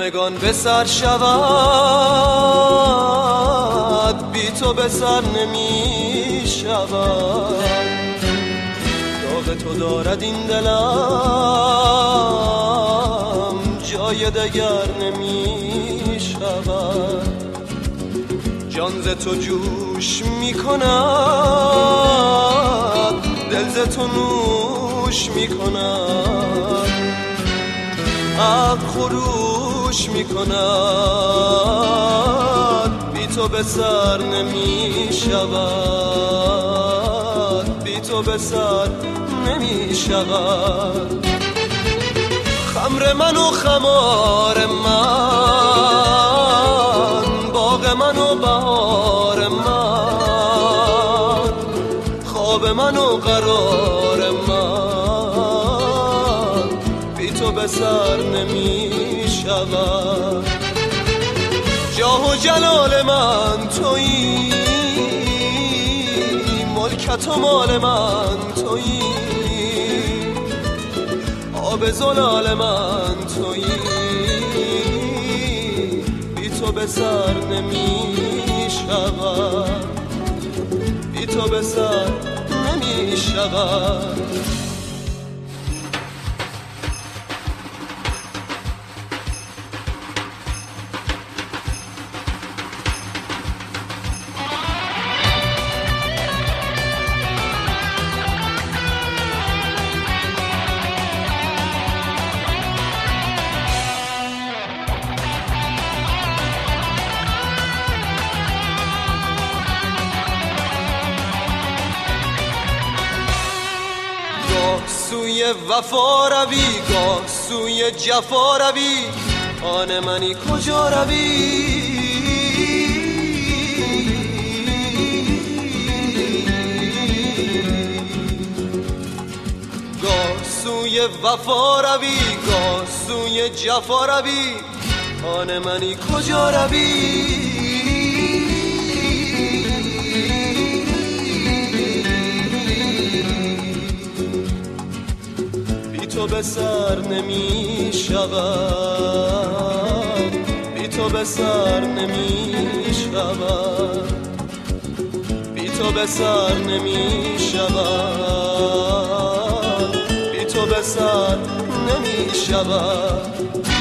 همگان به سر شود، بی تو به سر نمی شود. داغ تو دارد این دلم، جای دگر نمی شود. جان ز تو جوش می کند، دل ز تو نوش می کند، عقل خروش می کند. بی تو به سر نمی شود، بی تو به سر نمی شود. خمر من و خمار من، باغ من و بهار من، خواب من و قرار من، بی تو به سر نمی شود. جاه و جلال من تویی، ملکت و مال من تویی، آب زلال من تویی. بی تو به سر نمی شود، بی تو به سر نمی شود. سوی وفا روی، گاه سوی جفا روی، آن منی کجا روی؟ گاه سوی وفا روی، گاه سوی جفا روی، آن منی کجا روی؟ تو به سر نمی شود، بی تو به سر نمی شود، بی تو به سر نمی شود، بی تو به سر نمی شود.